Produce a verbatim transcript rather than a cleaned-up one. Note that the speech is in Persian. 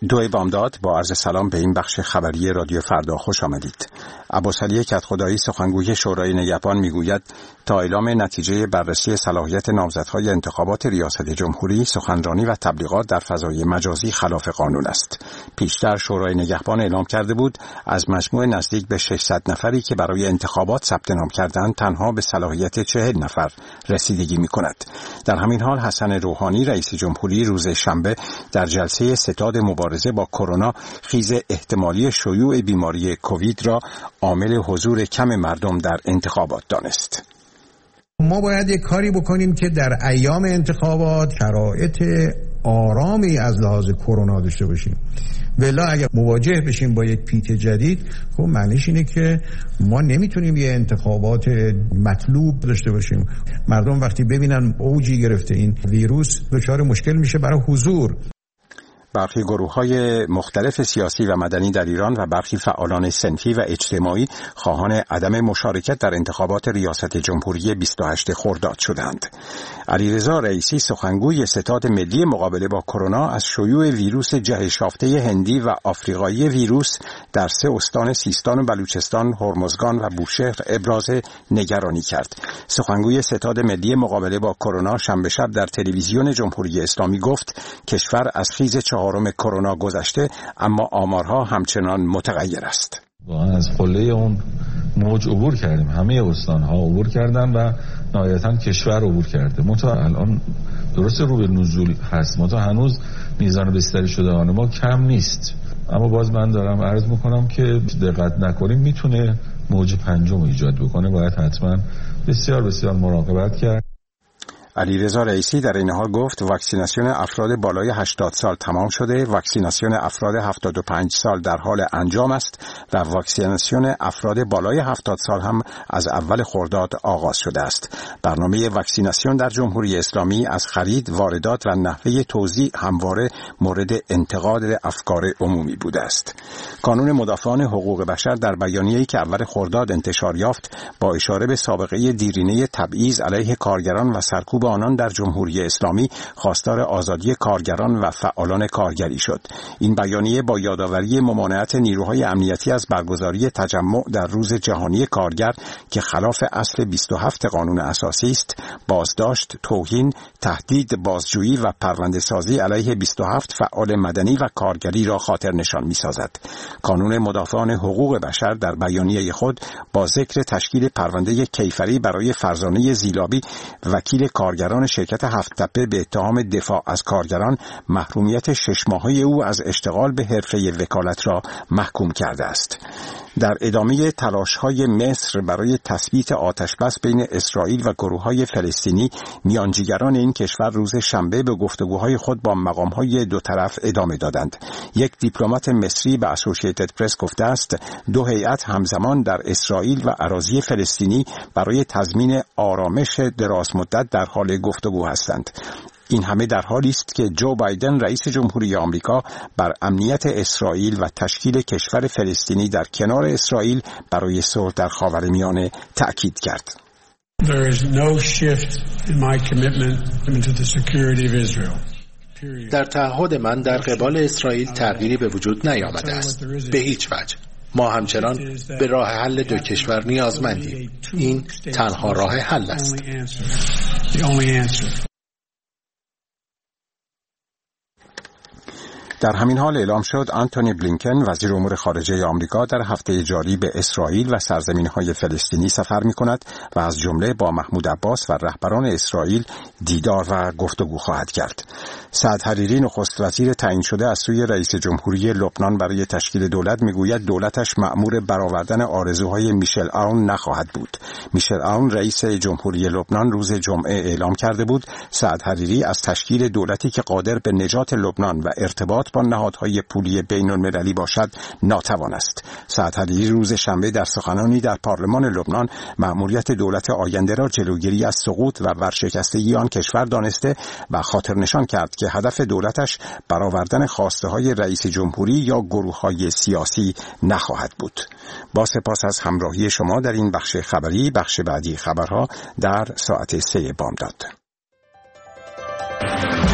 دو بامداد با عرض سلام به این بخش خبری رادیو فردا خوش آمدید. عباسعلی کدخدایی سخنگوی شورای نگهبان میگوید تا اعلام نتیجه بررسی صلاحیت نامزدهای انتخابات ریاست جمهوری، سخنرانی و تبلیغات در فضای مجازی خلاف قانون است. پیشتر شورای نگهبان اعلام کرده بود از مجموع نزدیک به ششصد نفری که برای انتخابات ثبت نام کردند تنها به صلاحیت چهل نفر رسیدگی می‌کند. در همین حال حسن روحانی رئیس جمهوری روز شنبه در جلسه ستاد مبارزه با کرونا خیز احتمالی شیوع بیماری کووید را عامل حضور کم مردم در انتخابات دانست. ما باید یک کاری بکنیم که در ایام انتخابات شرایط آرامی از لحاظ کرونا داشته باشیم. ولی اگر مواجه بشیم با یک پیک جدید، خب معنیش اینه که ما نمیتونیم یه انتخابات مطلوب داشته باشیم. مردم وقتی ببینن اوجی گرفته این ویروس دچار مشکل میشه برای حضور. برخی گروه‌های مختلف سیاسی و مدنی در ایران و برخی فعالان صنفی و اجتماعی خواهان عدم مشارکت در انتخابات ریاست جمهوری بیست و هشتم خرداد شدند. علیرضا رئیسی سخنگوی ستاد ملی مقابله با کرونا از شیوع ویروس جهش‌یافته هندی و آفریقایی ویروس در سه استان سیستان و بلوچستان، هرمزگان و بوشهر ابراز نگرانی کرد. سخنگوی ستاد ملی مقابله با کرونا شنبه شب در تلویزیون جمهوری اسلامی گفت کشور از خیز چهارم کرونا گذشته، اما آمارها همچنان متغیر است. واقعا از قله اون موج عبور کردیم، همه استان‌ها عبور کردن و نهایتاً کشور عبور کرده. متا الان درست رو به نزول هست، متا هنوز میزان بستری شدگان ما کم نیست، اما باز من دارم عرض میکنم که دقت نکنیم میتونه موج پنجم ایجاد بکنه. باید حتما بسیار بسیار مراقبت کرد. علیرضا رئیسی در این حال گفت واکسیناسیون افراد بالای هشتاد سال تمام شده، واکسیناسیون افراد هفتاد و پنج سال در حال انجام است و واکسیناسیون افراد بالای هفتاد سال هم از اول خرداد آغاز شده است. برنامه واکسیناسیون در جمهوری اسلامی از خرید، واردات و نحوه توزیع همواره مورد انتقاد افکار عمومی بوده است. کانون مدافعان حقوق بشر در بیانیه‌ای که اول خرداد انتشار یافت با اشاره به سابقه دیرینه تبعیض علیه کارگران و سرکوب آنان در جمهوری اسلامی خواستار آزادی کارگران و فعالان کارگری شد. این بیانیه با یادآوری ممانعت نیروهای امنیتی از برگزاری تجمع در روز جهانی کارگر که خلاف اصل بیست و هفت قانون اساسی است، بازداشت، توهین، تهدید، بازجویی و پرونده‌سازی علیه بیست و هفت فعال مدنی و کارگری را خاطر نشان می‌سازد. کانون مدافعان حقوق بشر در بیانیه خود با ذکر تشکیل پرونده کیفری برای فرزانه زیلابی، وکیل کارگران شرکت هفت تپه به اتهام دفاع از کارگران، محرومیت شش ماهه او از اشتغال به حرفه وکالت را محکوم کرده است. در ادامه تلاش‌های مصر برای تثبیت آتش‌بس بین اسرائیل و گروه‌های فلسطینی، میانجیگران این کشور روز شنبه به گفتگوهای خود با مقام‌های دو طرف ادامه دادند. یک دیپلمات مصری به اسوسییتد پرس گفته است دو هیئت همزمان در اسرائیل و اراضی فلسطینی برای تضمین آرامش درازمدت در حال گفتگو هستند. این همه در حالی است که جو بایدن رئیس جمهوری آمریکا بر امنیت اسرائیل و تشکیل کشور فلسطینی در کنار اسرائیل برای صلح در خاورمیانه تأکید کرد. There is no shift in my commitment to the security of Israel. در تعهد من در قبال اسرائیل تغییری به وجود نیامده است، به هیچ وجه. ما همچنان به راه حل دو کشور نیازمندیم. این تنها راه حل است. در همین حال اعلام شد آنتونی بلینکن وزیر امور خارجه آمریکا در هفته جاری به اسرائیل و سرزمین‌های فلسطینی سفر می‌کند و از جمله با محمود عباس و رهبران اسرائیل دیدار و گفتگو خواهد کرد. سعد حریری نخست وزیر تعیین شده از سوی رئیس جمهوری لبنان برای تشکیل دولت میگوید دولتش مأمور برآوردن آرزوهای میشل آون نخواهد بود. میشل آون رئیس جمهوری لبنان روز جمعه اعلام کرده بود سعد حریری از تشکیل دولتی که قادر به نجات لبنان و ارتباط با نهادهای پولی بین‌المللی باشد ناتوان است. سعد حریری روز شنبه در سخنانی در پارلمان لبنان مأموریت دولت آینده را جلوگیری از سقوط و ورشکستگی آن کشور دانسته و خاطر نشان کرد که هدف دولتش برآوردن خواسته‌های رئیس جمهوری یا گروه‌های سیاسی نخواهد بود. با سپاس از همراهی شما در این بخش خبری، بخش بعدی خبرها در ساعت سه بامداد.